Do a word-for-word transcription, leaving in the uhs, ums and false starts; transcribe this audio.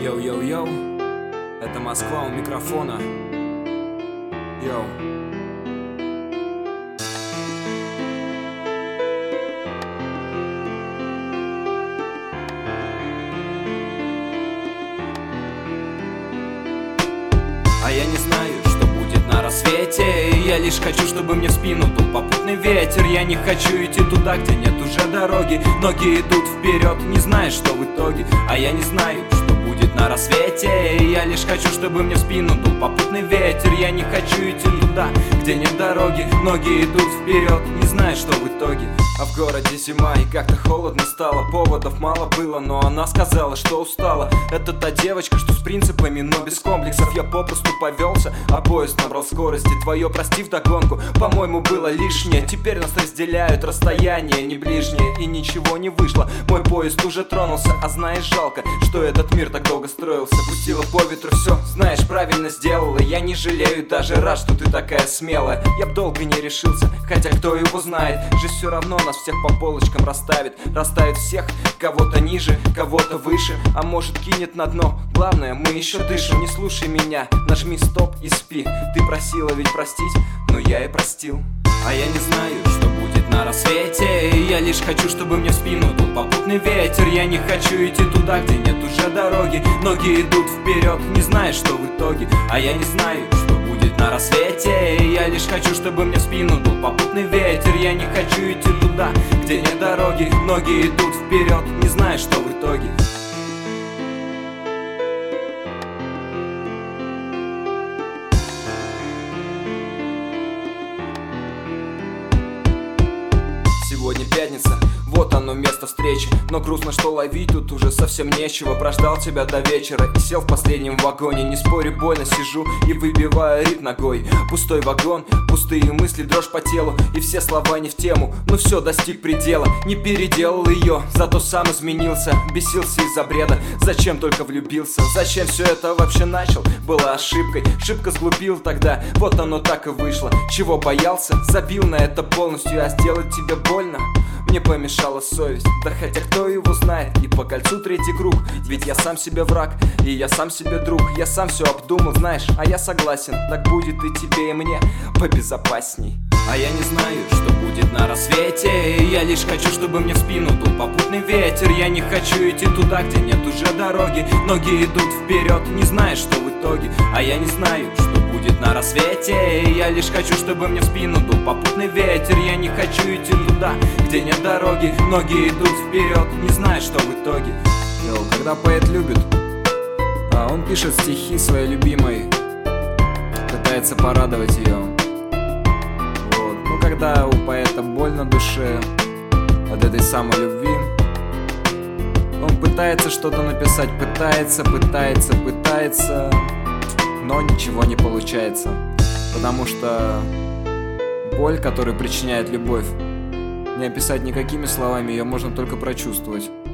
Йоу-йоу-йоу, это Москва у микрофона. Йоу. А я не знаю, что будет на рассвете. Я лишь хочу, чтобы мне в спину дул попутный ветер. Я не хочу идти туда, где нет уже дороги. Ноги идут вперед, не зная, что в итоге. А я не знаю, что будет на рассвете. Я лишь хочу, чтобы мне в спину дул попутный ветер. Я не хочу идти туда, где нет дороги. Ноги идут вперед, не зная, что в итоге. А в городе зима и как-то холодно стало. Поводов мало было, но она сказала, что устала. Это та девочка, что с принципами, но без комплексов. Я попросту повелся, а поезд набрал скорости. Твое прости вдогонку, по-моему, было лишнее. Теперь нас разделяют расстояние не ближнее. И ничего не вышло, мой поезд уже тронулся. А знаешь, жалко, что этот мир так долго строился. Пустила по ветру все, знаешь, правильно сделала. Я не жалею, даже рад, что ты такая смелая. Я б долго не решился, хотя кто его знает. Жизнь все равно нас всех по полочкам расставит. Расставит всех, кого-то ниже, кого-то выше. А может кинет на дно, главное, мы еще дышим. Не слушай меня, нажми стоп и спи. Ты просила ведь простить, но я и простил. А я не знаю, что будет на рассвете. Я лишь хочу, чтобы мне в спину дул попутный ветер. Я не хочу идти туда, где нет уже дороги. Ноги идут вперед, не зная, что в итоге. А я не знаю, что будет на рассвете. Я лишь хочу, чтобы мне в спину дул попутный ветер. Я не хочу идти туда, где нет дороги. Ноги идут вперед, не зная, что в итоге. Сегодня пятница, вот оно место встречи. Но грустно, что ловить тут уже совсем нечего. Прождал тебя до вечера и сел в последнем вагоне. Не спорю, больно сижу и выбиваю ритм ногой. Пустой вагон, пустые мысли, дрожь по телу. И все слова не в тему, ну все, достиг предела. Не переделал ее, зато сам изменился. Бесился из-за бреда, зачем только влюбился. Зачем все это вообще начал, была ошибкой. Шибко сглупил тогда, вот оно так и вышло. Чего боялся, забил на это полностью. А сделать тебе больно мне помешала совесть. Да хотя кто его знает, и по кольцу третий круг. Ведь я сам себе враг, и я сам себе друг. Я сам все обдумал, знаешь, а я согласен. Так будет и тебе, и мне побезопасней. А я не знаю, что будет на рассвете. Я лишь хочу, чтобы мне в спину дул попутный ветер. Я не хочу идти туда, где нет уже дороги. Ноги идут вперед, не зная, что в итоге. А я не знаю, что будет на рассвете. Я лишь хочу, чтобы мне в спину дул попутный ветер. Я не хочу идти туда, где нет дороги. Ноги идут вперед, не зная, что в итоге. Йоу, когда поэт любит, а он пишет стихи своей любимой, пытается порадовать ее. Вот. Ну, когда у поэта боль на душе от этой самой любви, он пытается что-то написать, пытается, пытается, пытается, но ничего не получается. Потому что боль, которую причиняет любовь, не описать никакими словами, ее можно только прочувствовать.